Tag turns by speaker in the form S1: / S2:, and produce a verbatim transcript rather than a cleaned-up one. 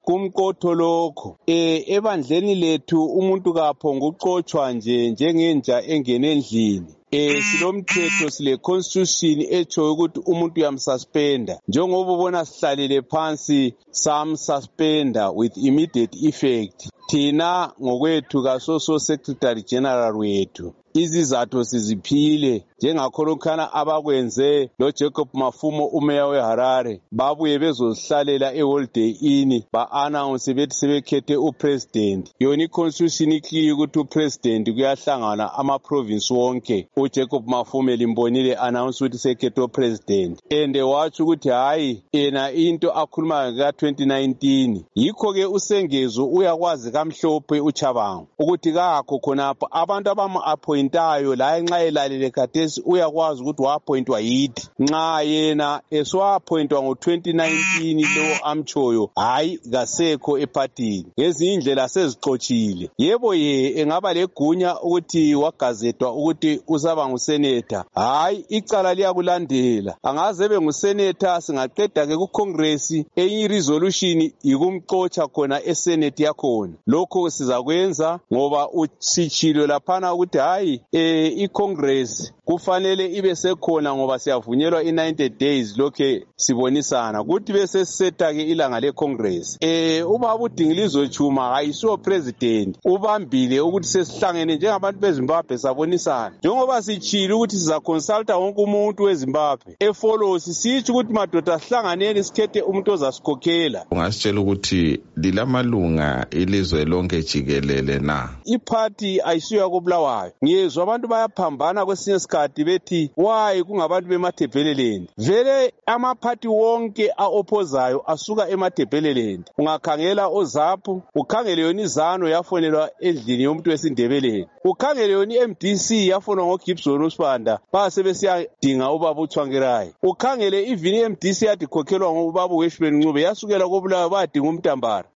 S1: kumqotho lokho. Eh ebandleni lethu umuntu kaphonga uqotshwa nje njengenja engene endlini. Eh silomthetho sile constitution echo ukuthi umuntu uyamsuspenda. Njengoba ubona sihlalele phansi sam suspender with immediate effect. Thina ngokwethu kasoso secretary general wethu izizathu siziphile njengakholokhana abakwenze lo Jacob Mafumo umeya weHarare babuye bezohlalela eHoliday Inn ba-announce bethi sebekhethe upresident. Yona iconstitution ikliye ukuthi upresident kuyahlangana ama-province wonke. uJacob Mafumo limbonile announce ukuthi sekhethe upresident and watsho ukuthi hayi ena into akhuluma ka twenty nineteen yikho ke usengezo uyakwazi kamhlophe uChabangu ukuthi kakho khonapho abantu abamu-appointayo la nxa elalele khathesi uyakwazi ukuthi wa-appointwa yithi nxa yena eswa-appointwa ngo twenty nineteen lo amchoyo hayi kasekho epartini ngezinye indlela sezixotshile. Yebo ye engaba legunya ukuthi wagazetwa ukuthi usaba nguseneta hayi icala liyakulandela angaze benguseneta singaqeda ke kuCongress enye resolution ikumxotsha khona eSenate yakhona. Lokho sizakwenza ngoba usichilo laphana ukuthi hayi eh iCongress kufanele ibe sekhona ngoba siyavunyelwa i-ninety days lokhe sibonisana kuthi bese siseta ke ilanga leCongress. Eh ubaba uDingilizo Chuma ayisiwo president ubambile ukuthi sesihlangene njengabantu beZimbabwe sabonisana njengoba sichile ukuthi siza consulta wonke umuntu weZimbabwe efollow sisithi ukuthi madoda sihlanganeni sikhethe umuntu ozasikhokhela.
S2: Ungasitshela ukuthi lilamalunga ilizwe lonke jikelele na?
S1: Iparty ayisiyo kubulawayo ngiyezwa abantu bayaphambana kwesinye isikhathi bethi why kungabantu bemaDebheleland. Vele amaphathi wonke aopposayo asuka emaDebheleland. Ungakhangela oZAPU ukhangele yona izano yafonelwa endlini yomuntu wesindebeleni ukhangele yona i-M D C yafonwa ngoGibson uSibanda basebesiyadinga ubaba uThwangirayi ukhangele even i-M D C yadikhokhelwa ngobaba uWeshman Ncube yasukela kobulawayo badinga umntambara.